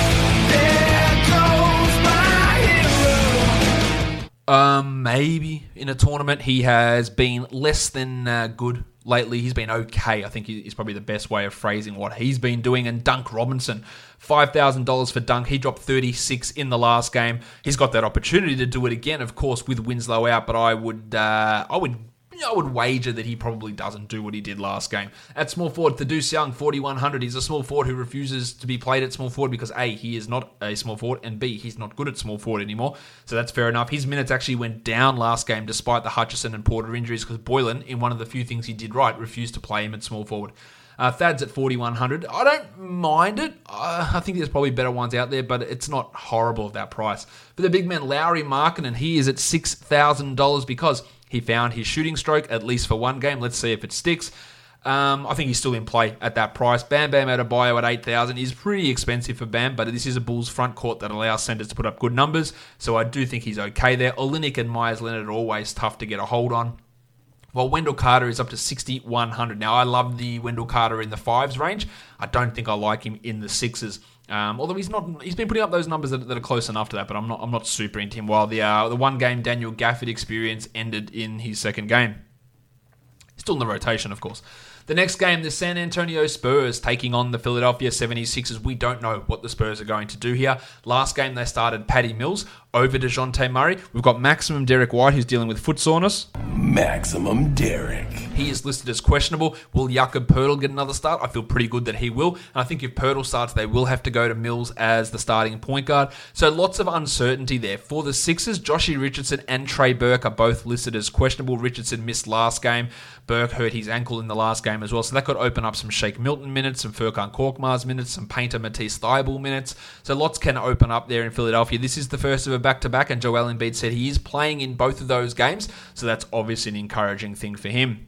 Um, maybe in a tournament. He has been less than uh, good lately. He's been okay. I think is probably the best way of phrasing what he's been doing. And Dunk Robinson, five thousand dollars for Dunk. He dropped thirty-six in the last game. He's got that opportunity to do it again, of course, with Winslow out. But I would, uh, I would, I would wager that he probably doesn't do what he did last game. At small forward, Thaddeus Young, forty-one hundred. He's a small forward who refuses to be played at small forward because A, he is not a small forward, and B, he's not good at small forward anymore. So that's fair enough. His minutes actually went down last game despite the Hutchison and Porter injuries because Boylan, in one of the few things he did right, refused to play him at small forward. Uh, Thad's at forty-one hundred. I don't mind it. Uh, I think there's probably better ones out there, but it's not horrible at that price. For the big man, Lauri Markkanen, he is at six thousand dollars because he found his shooting stroke, at least for one game. Let's see if it sticks. Um, I think he's still in play at that price. Bam Bam Adebayo at eight thousand dollars is pretty expensive for Bam, but this is a Bulls front court that allows centers to put up good numbers, so I do think he's okay there. Olynyk and Myers Leonard are always tough to get a hold on. While Wendell Carter is up to sixty-one hundred. Now, I love the Wendell Carter in the fives range. I don't think I like him in the sixes. Um, although he's not, he's been putting up those numbers that, that are close enough to that, but I'm not, I'm not super into him. While the uh, the one game Daniel Gafford experience ended in his second game, still in the rotation, of course. The next game, the San Antonio Spurs taking on the Philadelphia seventy-sixers. We don't know what the Spurs are going to do here. Last game, they started Patty Mills over DeJounte Murray. We've got Maximum Derek White, who's dealing with foot soreness. Maximum Derek. He is listed as questionable. Will Jakob Poeltl get another start? I feel pretty good that he will. And I think if Poeltl starts, they will have to go to Mills as the starting point guard. So lots of uncertainty there. For the Sixers, Joshie Richardson and Trey Burke are both listed as questionable. Richardson missed last game. Burke hurt his ankle in the last game as well. So that could open up some Shake Milton minutes, some Furkan Korkmaz minutes, some Painter Matisse Thybulle minutes. So lots can open up there in Philadelphia. This is the first of a back-to-back, and Joel Embiid said he is playing in both of those games. So that's obviously an encouraging thing for him.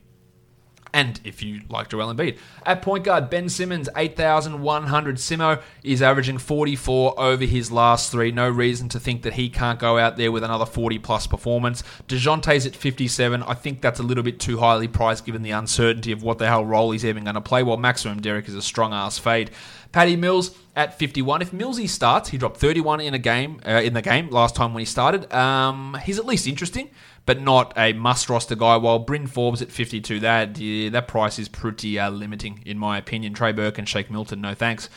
And if you like Joel Embiid. At point guard, Ben Simmons, eight thousand one hundred. Simo is averaging forty-four over his last three. No reason to think that he can't go out there with another forty-plus performance. DeJounte's at fifty-seven. I think that's a little bit too highly priced given the uncertainty of what the hell role he's even going to play, while Maximum Derek is a strong-ass fade. Patty Mills at fifty-one. If Millsy starts, he dropped thirty-one in a game uh, in the game last time when he started. Um, he's at least interesting, but not a must-roster guy, while Bryn Forbes at fifty-two. That yeah, that price is pretty uh, limiting, in my opinion. Trey Burke and Shake Milton, no thanks.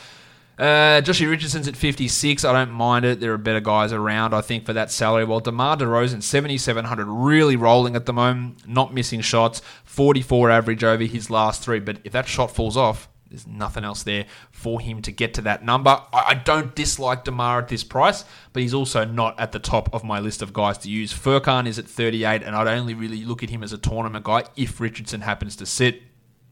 Uh, Joshie Richardson's at fifty-six. I don't mind it. There are better guys around, I think, for that salary. While DeMar DeRozan, seventy-seven hundred, really rolling at the moment, not missing shots, forty-four average over his last three. But if that shot falls off, there's nothing else there for him to get to that number. I don't dislike DeMar at this price, but he's also not at the top of my list of guys to use. Furkan is at thirty-eight, and I'd only really look at him as a tournament guy if Richardson happens to sit.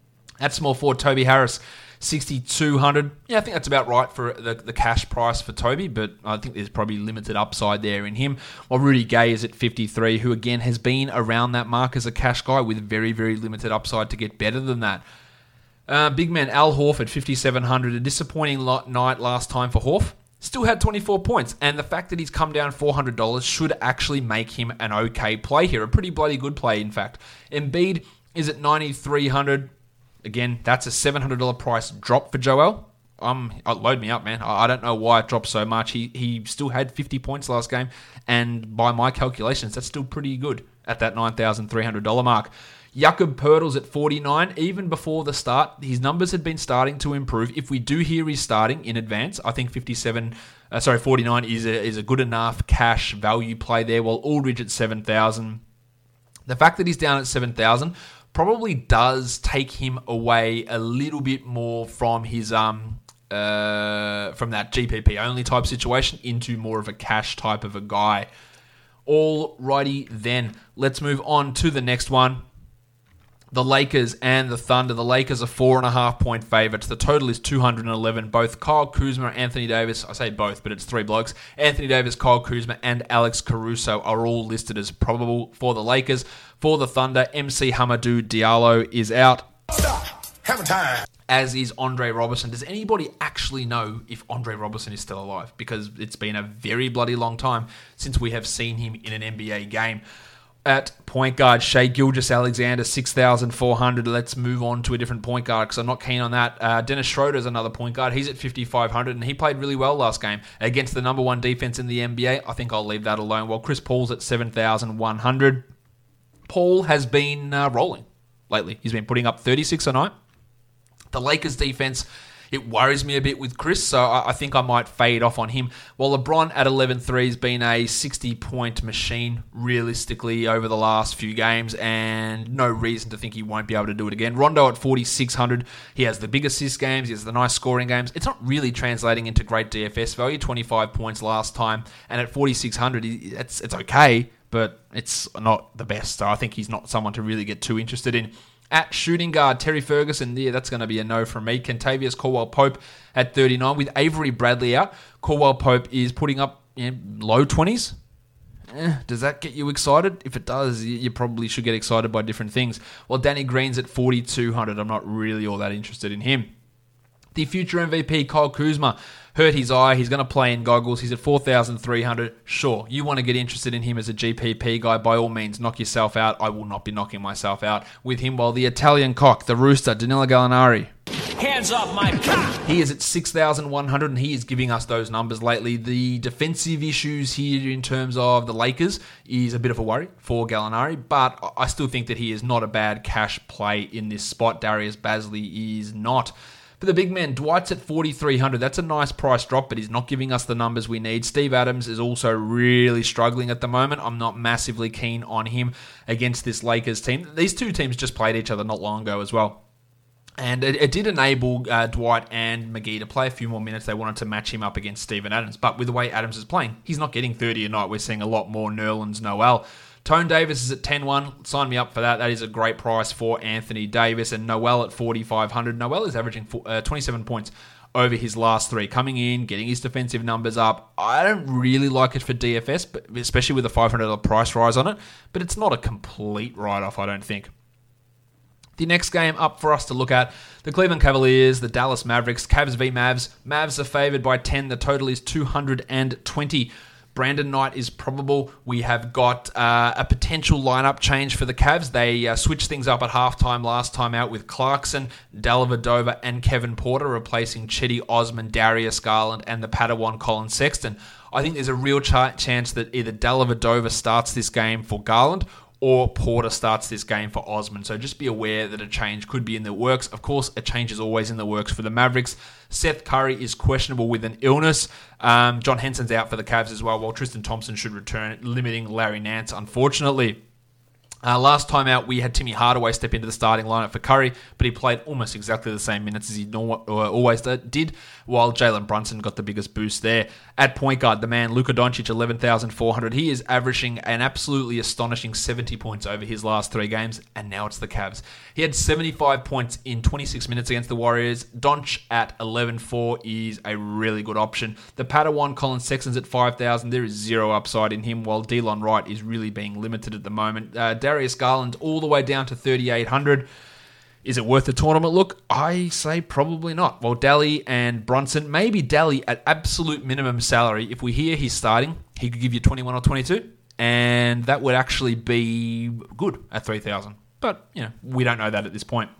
At small forward, Toby Harris, sixty-two hundred. Yeah, I think that's about right for the, the cash price for Toby, but I think there's probably limited upside there in him. While Rudy Gay is at fifty-three, who again has been around that mark as a cash guy with very, very limited upside to get better than that. Uh, big man Al Horford, fifty-seven hundred. A disappointing night last time for Horf. Still had twenty-four points. And the fact that he's come down four hundred dollars should actually make him an okay play here. A pretty bloody good play, in fact. Embiid is at ninety-three hundred. Again, that's a seven hundred dollars price drop for Joel. Um, load me up, man. I don't know why it dropped so much. He he still had fifty points last game. And by my calculations, that's still pretty good at that nine thousand three hundred dollars mark. Jakob Poeltl's at forty-nine. Even before the start, his numbers had been starting to improve. If we do hear he's starting in advance, I think fifty-seven, uh, sorry, forty-nine is a, is a good enough cash value play there. While Aldridge at seven thousand. The fact that he's down at seven thousand probably does take him away a little bit more from his um uh from that G P P only type situation into more of a cash type of a guy. Alrighty then, let's move on to the next one. The Lakers and the Thunder. The Lakers are four and a half point favourites. The total is two hundred eleven. Both Kyle Kuzma, Anthony Davis, I say both, but it's three blokes. Anthony Davis, Kyle Kuzma, and Alex Caruso are all listed as probable for the Lakers. For the Thunder, M C Hamidou Diallo is out. Stop. Hammer time. As is Andre Robertson. Does anybody actually know if Andre Robertson is still alive? Because it's been a very bloody long time since we have seen him in an N B A game. At point guard, Shai Gilgeous-Alexander, six thousand four hundred. Let's move on to a different point guard because I'm not keen on that. Uh, Dennis Schroeder is another point guard. He's at fifty-five hundred and he played really well last game against the number one defense in the N B A. I think I'll leave that alone. While Chris Paul's at seven thousand one hundred. Paul has been uh, rolling lately. He's been putting up thirty-six a night. The Lakers defense, it worries me a bit with Chris, so I think I might fade off on him. While LeBron at eleven three has been a sixty-point machine, realistically, over the last few games, and no reason to think he won't be able to do it again. Rondo at forty-six hundred, he has the big assist games, he has the nice scoring games. It's not really translating into great D F S value, twenty-five points last time, and at forty-six hundred, it's, it's okay, but it's not the best, so I think he's not someone to really get too interested in. At shooting guard, Terry Ferguson, yeah, that's going to be a no from me. Kentavious Caldwell-Pope at thirty-nine. With Avery Bradley out, Caldwell-Pope is putting up you know, low twenties. Eh, does that get you excited? If it does, you probably should get excited by different things. Well, Danny Green's at forty-two hundred. I'm not really all that interested in him. The future M V P, Kyle Kuzma, hurt his eye. He's going to play in goggles. He's at four thousand three hundred. Sure, you want to get interested in him as a G P P guy, by all means, knock yourself out. I will not be knocking myself out with him. While the Italian cock, the rooster, Danilo Gallinari. Hands off my cock! He is at six thousand one hundred, and he is giving us those numbers lately. The defensive issues here in terms of the Lakers is a bit of a worry for Gallinari, but I still think that he is not a bad cash play in this spot. Darius Bazley is not. For the big man, Dwight's at forty-three hundred. That's a nice price drop, but he's not giving us the numbers we need. Steve Adams is also really struggling at the moment. I'm not massively keen on him against this Lakers team. These two teams just played each other not long ago as well. And it, it did enable uh, Dwight and McGee to play a few more minutes. They wanted to match him up against Steven Adams. But with the way Adams is playing, he's not getting thirty a night. We're seeing a lot more Nerlens Noel. Tone Davis is at ten one. Sign me up for that. That is a great price for Anthony Davis. And Noel at forty-five hundred. Noel is averaging uh, twenty-seven points over his last three. Coming in, getting his defensive numbers up. I don't really like it for D F S, but especially with a five hundred dollars price rise on it. But it's not a complete write-off, I don't think. The next game up for us to look at, the Cleveland Cavaliers, the Dallas Mavericks, Cavs v Mavs. Mavs are favored by ten. The total is two hundred twenty. Brandon Knight is probable. We have got uh, a potential lineup change for the Cavs. They uh, switched things up at halftime last time out with Clarkson, Dellavedova, and Kevin Porter replacing Chetty Osman, Darius Garland, and the Padawan Colin Sexton. I think there's a real ch- chance that either Dellavedova starts this game for Garland or Porter starts this game for Osman. So just be aware that a change could be in the works. Of course, a change is always in the works for the Mavericks. Seth Curry is questionable with an illness. Um, John Henson's out for the Cavs as well, while Tristan Thompson should return, limiting Larry Nance, unfortunately. Uh, last time out, we had Timmy Hardaway step into the starting lineup for Curry, but he played almost exactly the same minutes as he norm- uh, always did, while Jalen Brunson got the biggest boost there. At point guard, the man, Luka Doncic, eleven thousand four hundred. He is averaging an absolutely astonishing seventy points over his last three games, and now it's the Cavs. He had seventy-five points in twenty-six minutes against the Warriors. Donch at eleven four is a really good option. The Padawan Colin Sexton's at five thousand. There is zero upside in him, while Delon Wright is really being limited at the moment. Uh, Darius Garland all the way down to thirty-eight hundred. Is it worth a tournament look? I say probably not. Well, Daly and Brunson, maybe Daly at absolute minimum salary. If we hear he's starting, he could give you twenty-one or twenty-two, and that would actually be good at three thousand. But, you know, we don't know that at this point.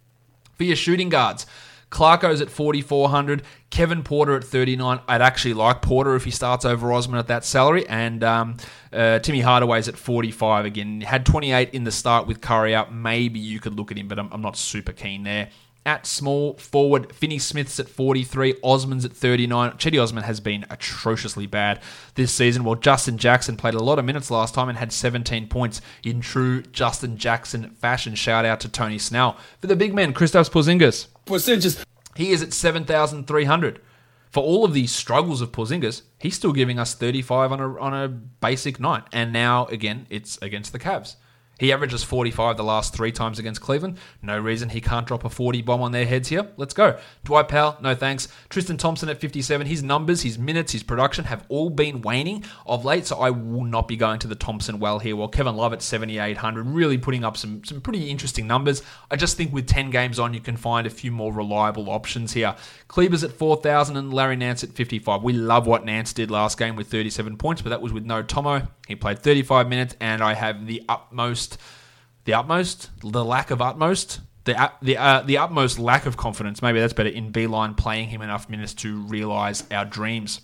For your shooting guards, Clarko's at forty-four hundred, Kevin Porter at thirty-nine. I'd actually like Porter if he starts over Osman at that salary, and um, uh, Timmy Hardaway's at forty-five again. Had twenty-eight in the start with Curry out. Maybe you could look at him, but I'm, I'm not super keen there. At small forward, Finney Smith's at forty-three, Osman's at thirty-nine. Chetty Osman has been atrociously bad this season, while Justin Jackson played a lot of minutes last time and had seventeen points in true Justin Jackson fashion. Shout out to Tony Snell. For the big man, Kristaps Porzingis. Porzingis. He is at seven thousand three hundred. for all of these struggles of Porzingis, he's still giving us thirty-five on a on a basic night. And now, again, it's against the Cavs. He averages forty-five the last three times against Cleveland. No reason he can't drop a forty bomb on their heads here. Let's go. Dwight Powell, no thanks. Tristan Thompson at fifty-seven. His numbers, his minutes, his production have all been waning of late, so I will not be going to the Thompson well here. While Kevin Love at seventy-eight hundred, really putting up some, some pretty interesting numbers. I just think with ten games on, you can find a few more reliable options here. Kleber's at four thousand and Larry Nance at fifty-five. We love what Nance did last game with thirty-seven points, but that was with no Tomo. He played thirty-five minutes, and I have the utmost... The utmost, the lack of utmost, the the uh, the utmost lack of confidence, maybe that's better, in Beeline playing him enough minutes to realise our dreams.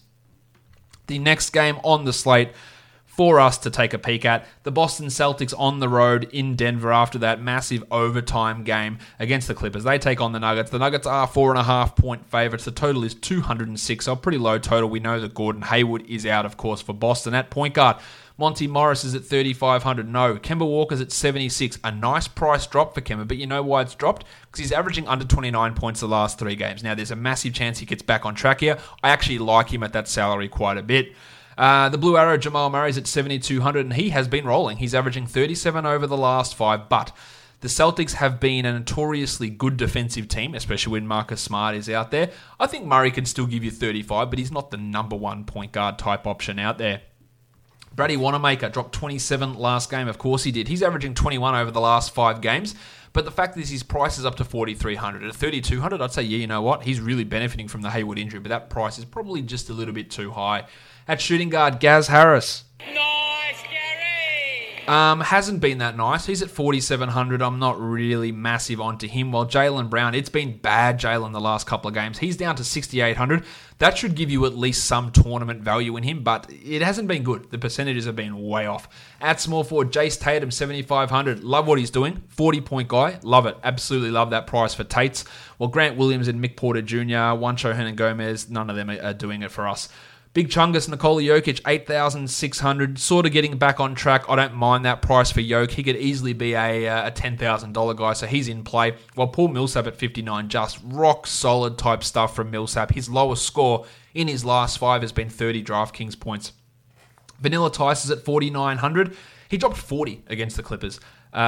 The next game on the slate for us to take a peek at, the Boston Celtics on the road in Denver after that massive overtime game against the Clippers. They take on the Nuggets. The Nuggets are four and a half point favourites. The total is two hundred six, so a pretty low total. We know that Gordon Hayward is out, of course, for Boston. At point guard, Monty Morris is at thirty-five hundred. No. Kemba Walker's at seventy-six. A nice price drop for Kemba, but you know why it's dropped? Because he's averaging under twenty-nine points the last three games. Now, there's a massive chance he gets back on track here. I actually like him at that salary quite a bit. Uh, the Blue Arrow, Jamal Murray's at seventy-two hundred, and he has been rolling. He's averaging thirty-seven over the last five, but the Celtics have been a notoriously good defensive team, especially when Marcus Smart is out there. I think Murray can still give you thirty-five, but he's not the number one point guard type option out there. Brady Wanamaker dropped twenty-seven last game. Of course he did. He's averaging twenty-one over the last five games. But the fact is his price is up to forty-three hundred. At thirty-two hundred, I'd say, yeah, you know what? He's really benefiting from the Hayward injury, but that price is probably just a little bit too high. At shooting guard, Gaz Harris. Nice, Gary! Um, hasn't been that nice. He's at forty-seven hundred. I'm not really massive onto him. While Jaylen Brown, it's been bad Jaylen the last couple of games. He's down to sixty-eight hundred. That should give you at least some tournament value in him, but it hasn't been good. The percentages have been way off. At small forward, Jace Tatum, seventy-five hundred. Love what he's doing. forty-point guy. Love it. Absolutely love that price for Tates. Well, Grant Williams and Mick Porter Junior, Juancho Hernan-Gomez, none of them are doing it for us. Big Chungus, Nikola Jokic, eight thousand six hundred, sort of getting back on track. I don't mind that price for Jokic. He could easily be a, a ten thousand dollars guy, so he's in play. While Paul Millsap at fifty-nine, just rock solid type stuff from Millsap. His lowest score in his last five has been thirty DraftKings points. Vanilla Tice is at forty-nine hundred. He dropped forty against the Clippers.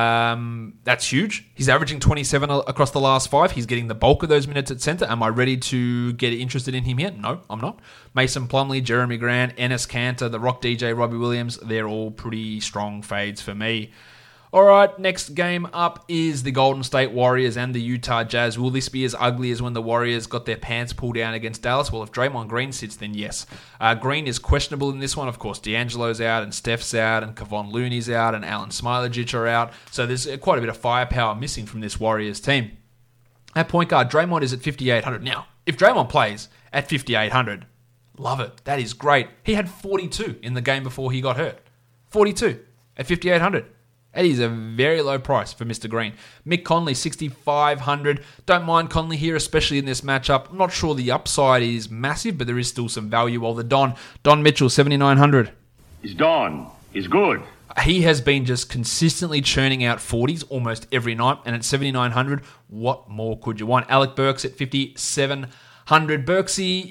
Um, that's huge. He's averaging twenty-seven across the last five. He's getting the bulk of those minutes at center. Am I ready to get interested in him here? No, I'm not. Mason Plumlee, Jeremy Grant, Enes Kanter, the Rock D J, Robbie Williams, they're all pretty strong fades for me. All right, next game up is the Golden State Warriors and the Utah Jazz. Will this be as ugly as when the Warriors got their pants pulled down against Dallas? Well, if Draymond Green sits, then yes. Uh, Green is questionable in this one. Of course, D'Angelo's out, and Steph's out, and Kevon Looney's out, and Alan Smilajic are out. So there's quite a bit of firepower missing from this Warriors team. At point guard, Draymond is at fifty-eight hundred. Now, if Draymond plays at fifty-eight hundred, love it. That is great. He had forty-two in the game before he got hurt. forty-two at fifty-eight hundred. That is a very low price for Mister Green. Mick Conley, sixty-five hundred. Don't mind Conley here, especially in this matchup. I'm not sure the upside is massive, but there is still some value. While the Don, Don Mitchell, seventy-nine hundred. He's Don. He's good. He has been just consistently churning out forties almost every night, and at seventy-nine hundred, what more could you want? Alec Burks at fifty-seven hundred. Burksy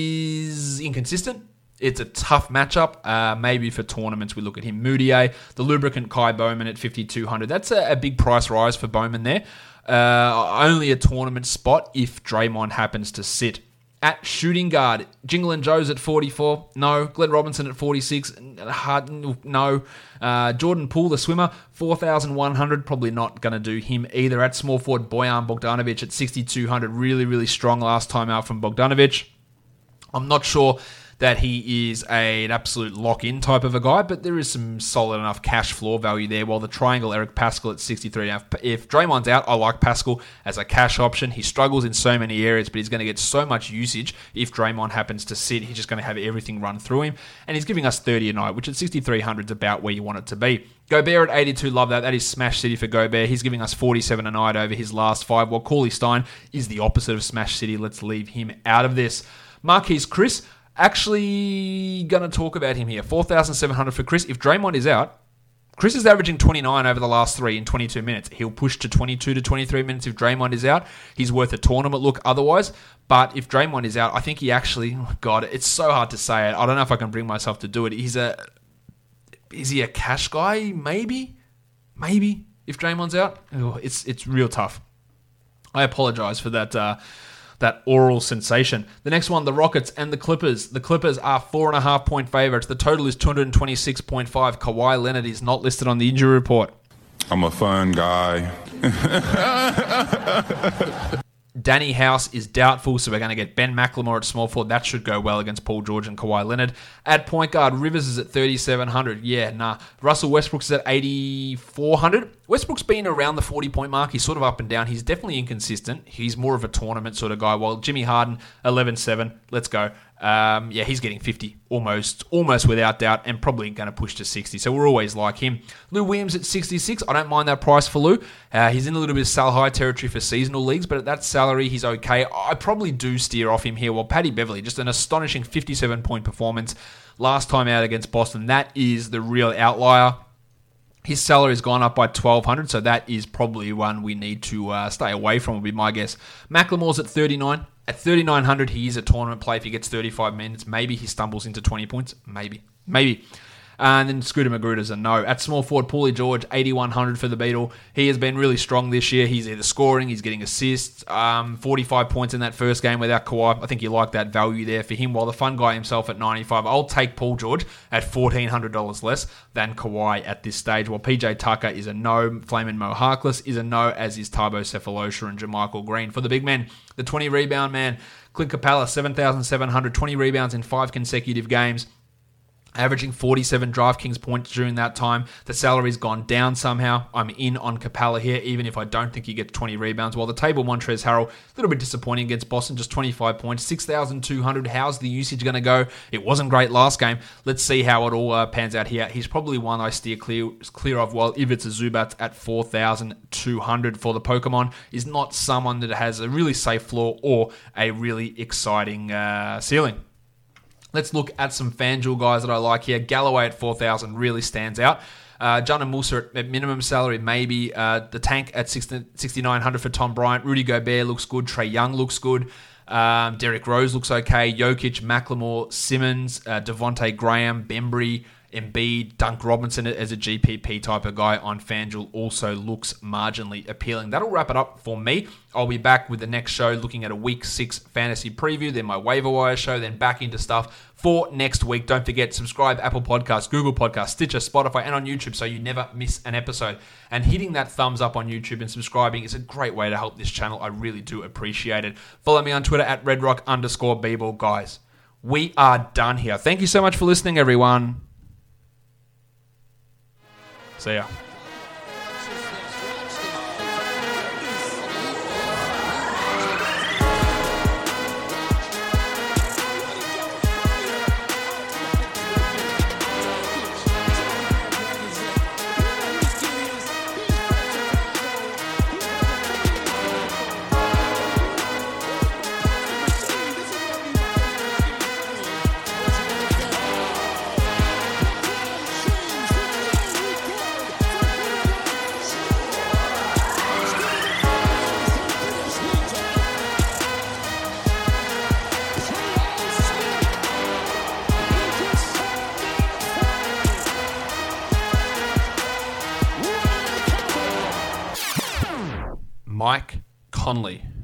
is inconsistent. It's a tough matchup. Uh, maybe for tournaments, we look at him. Moutier, the lubricant Kai Bowman at fifty-two hundred. That's a, a big price rise for Bowman there. Uh, only a tournament spot if Draymond happens to sit. At shooting guard, Jingle and Joe's at forty-four. No. Glenn Robinson at forty-six. Hard, no. Uh, Jordan Poole, the swimmer, four thousand one hundred. Probably not going to do him either. At small forward, Bojan Bogdanovic at sixty-two hundred. Really, really strong last time out from Bogdanovic. I'm not sure that he is a, an absolute lock-in type of a guy, but there is some solid enough cash floor value there, while the triangle, Eric Pascal at sixty-three. Now, if, if Draymond's out, I like Pascal as a cash option. He struggles in so many areas, but he's going to get so much usage if Draymond happens to sit. He's just going to have everything run through him, and he's giving us thirty a night, which at sixty-three hundred is about where you want it to be. Gobert at eighty-two, love that. That is Smash City for Gobert. He's giving us forty-seven a night over his last five, while Cauley Stein is the opposite of Smash City. Let's leave him out of this. Marquise Chris, actually going to talk about him here. four thousand seven hundred for Chris. If Draymond is out, Chris is averaging twenty-nine over the last three in twenty-two minutes. He'll push to twenty-two to twenty-three minutes if Draymond is out. He's worth a tournament look otherwise. But if Draymond is out, I think he actually... Oh God, it's so hard to say it. I don't know if I can bring myself to do it. He's a... Is he a cash guy? Maybe? Maybe. If Draymond's out? Oh, it's it's real tough. I apologize for that... Uh, that oral sensation. The next one, the Rockets and the Clippers. The Clippers are four and a half point favorites. The total is two twenty-six point five. Kawhi Leonard is not listed on the injury report. I'm a fun guy. Danny House is doubtful, so we're going to get Ben McLemore at small forward. That should go well against Paul George and Kawhi Leonard. At point guard, Rivers is at thirty-seven hundred. Yeah, nah. Russell Westbrook's at eighty-four hundred. Westbrook's been around the forty-point mark. He's sort of up and down. He's definitely inconsistent. He's more of a tournament sort of guy, while Jimmy Harden, eleven seven. Let's go. Um, yeah, he's getting fifty, almost almost without doubt, and probably going to push to sixty. So we're always like him. Lou Williams at sixty-six. I don't mind that price for Lou. Uh, he's in a little bit of sell high territory for seasonal leagues, but at that salary, he's okay. I probably do steer off him here. Well, Paddy Beverly, just an astonishing fifty-seven point performance last time out against Boston. That is the real outlier. His salary has gone up by twelve hundred, so that is probably one we need to uh, stay away from, would be my guess. McLemore's at thirty-nine. At thirty-nine hundred, he is a tournament play if he gets thirty-five minutes. Maybe he stumbles into twenty points. Maybe. Maybe. And then Scooter Magruder's a no. At small forward, Paulie George, eighty-one hundred for the Beatle. He has been really strong this year. He's either scoring, he's getting assists. Um, forty-five points in that first game without Kawhi. I think you like that value there for him. While the fun guy himself at ninety-five. I'll take Paul George at fourteen hundred dollars less than Kawhi at this stage. While P J Tucker is a no. Flamin' Mo Harkless is a no, as is Tabo Cephalosha and JaMychal Green. For the big men, the twenty rebound man, Clint Capella, seven thousand seven hundred. twenty rebounds in five consecutive games. Averaging forty-seven DraftKings points during that time. The salary's gone down somehow. I'm in on Capella here, even if I don't think he gets twenty rebounds. While the table, Montrezl Harrell, a little bit disappointing against Boston, just twenty-five points, six thousand two hundred. How's the usage going to go? It wasn't great last game. Let's see how it all uh, pans out here. He's probably one I steer clear clear of, while Ivica Zubac at four thousand two hundred for the Pokemon is not someone that has a really safe floor or a really exciting uh, ceiling. Let's look at some FanDuel guys that I like here. Galloway at four thousand really stands out. Uh, John and Musa at, at minimum salary, maybe. Uh, the Tank at sixty-nine hundred for Tom Bryant. Rudy Gobert looks good. Trae Young looks good. Um, Derrick Rose looks okay. Jokic, McLemore, Simmons, uh, Devontae Graham, Bembry, Embiid, Dunk Robinson as a G P P type of guy on FanDuel also looks marginally appealing. That'll wrap it up for me. I'll be back with the next show looking at a week six fantasy preview, then my waiver wire show, then back into stuff for next week. Don't forget, subscribe Apple Podcasts, Google Podcasts, Stitcher, Spotify, and on YouTube so you never miss an episode. And hitting that thumbs up on YouTube and subscribing is a great way to help this channel. I really do appreciate it. Follow me on Twitter at redrock underscore bball. Guys, we are done here. Thank you so much for listening, everyone. See ya. Mike Conley.